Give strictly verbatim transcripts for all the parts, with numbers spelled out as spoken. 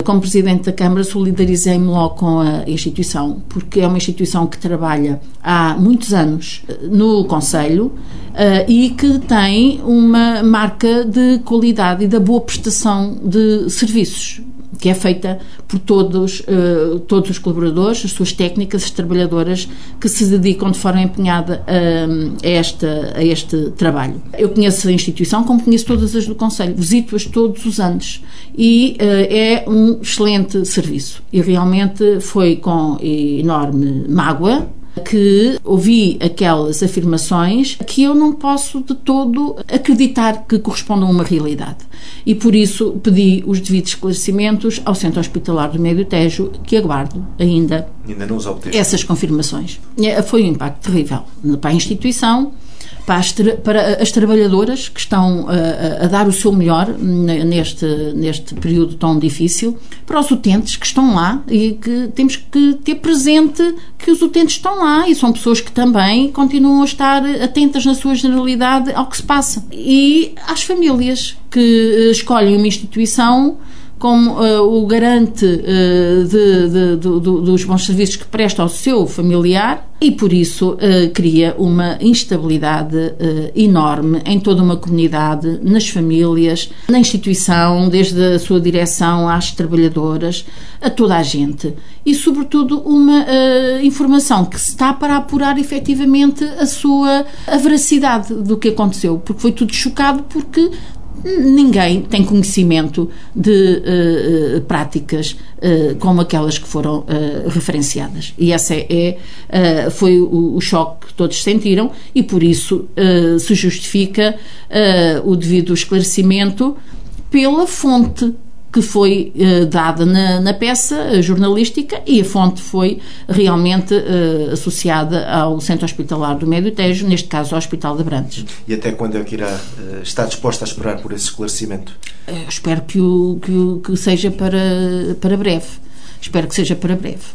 Como Presidente da Câmara, solidarizei-me logo com a instituição, porque é uma instituição que trabalha há muitos anos no Conselho uh, e que tem uma marca de qualidade e da boa prestação de serviços, que é feita por todos, uh, todos os colaboradores, as suas técnicas, as trabalhadoras que se dedicam de forma empenhada a, a, esta, a este trabalho. Eu conheço a instituição como conheço todas as do Conselho, visito-as todos os anos e uh, é um excelente serviço. E realmente foi com enorme mágoa que ouvi aquelas afirmações que eu não posso de todo acreditar que correspondam a uma realidade. E por isso pedi os devidos esclarecimentos ao Centro Hospitalar do Médio Tejo, que aguardo ainda, ainda não os obteve. Essas confirmações. Foi um impacto terrível para a instituição, para as, tra- para as trabalhadoras que estão a, a dar o seu melhor neste, neste período tão difícil, para os utentes que estão lá e que temos que ter presente que os utentes estão lá e são pessoas que também continuam a estar atentas na sua generalidade ao que se passa. E às famílias que escolhem uma instituição como uh, o garante uh, de, de, de, de, dos bons serviços que presta ao seu familiar e, por isso, uh, cria uma instabilidade uh, enorme em toda uma comunidade, nas famílias, na instituição, desde a sua direção às trabalhadoras, a toda a gente. E, sobretudo, uma uh, informação que se está para apurar efetivamente a sua a veracidade do que aconteceu, porque foi tudo chocado, porque ninguém tem conhecimento de uh, uh, práticas uh, como aquelas que foram uh, referenciadas. E esse é, é, uh, foi o, o choque que todos sentiram e, por isso, uh, se justifica uh, o devido esclarecimento pela fonte que foi uh, dada na, na peça jornalística e a fonte foi realmente uh, associada ao Centro Hospitalar do Médio Tejo, neste caso ao Hospital de Abrantes. E até quando é que irá uh, estar disposta a esperar por esse esclarecimento? Eu espero que, o, que, o, que seja para, para breve. Espero que seja para breve.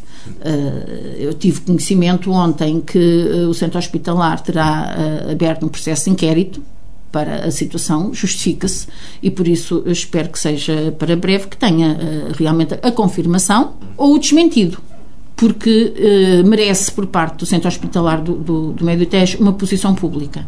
Uh, eu tive conhecimento ontem que uh, o Centro Hospitalar terá uh, aberto um processo de inquérito para a situação, justifica-se e por isso eu espero que seja para breve, que tenha uh, realmente a confirmação ou o desmentido, porque uh, merece por parte do Centro Hospitalar do, do, do Médio Tejo uma posição pública.